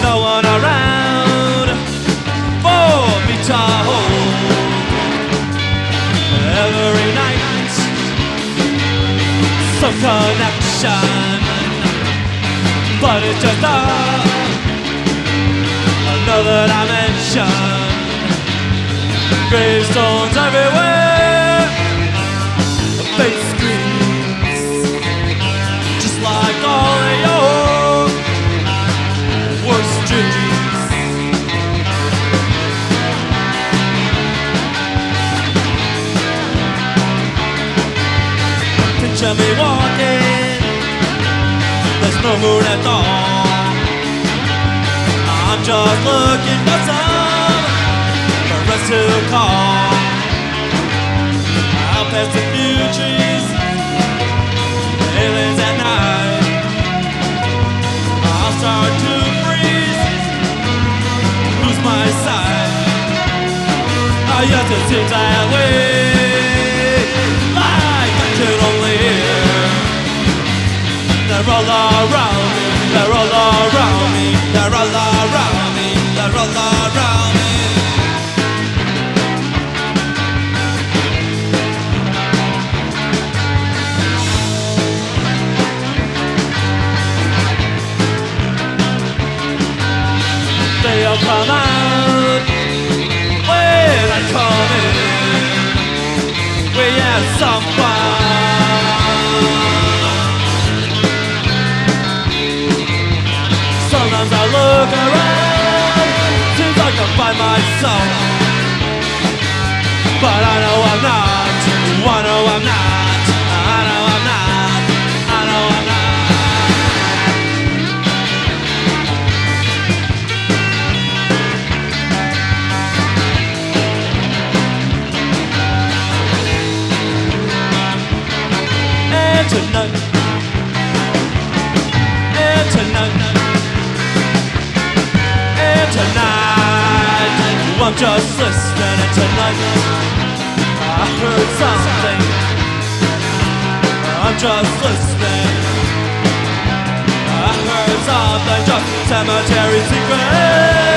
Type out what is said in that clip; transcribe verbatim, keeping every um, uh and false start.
no one around for me to hold. Every night, some connection, but it's just a, another dimension. Gravestones everywhere, face screens, just like all of your worst dreams. Picture me walking, there's no moon at all. I'm just looking for some for us to call. I'll pass a few trees, aliens at night. I'll start to freeze, lose my sight. I used to seem that way, like I could only hear. They're all around me, they're all around me, they're all around me, they're all around me. They'll come out when I come in. We have someone. Sometimes I look around, seems like I'm by myself, but I know I'm not. I know I'm not. I know I'm not. I know I'm not. And tonight, and tonight, and tonight, I'm just listening. And tonight, I heard something. I'm just listening. I heard something, just cemetery secret.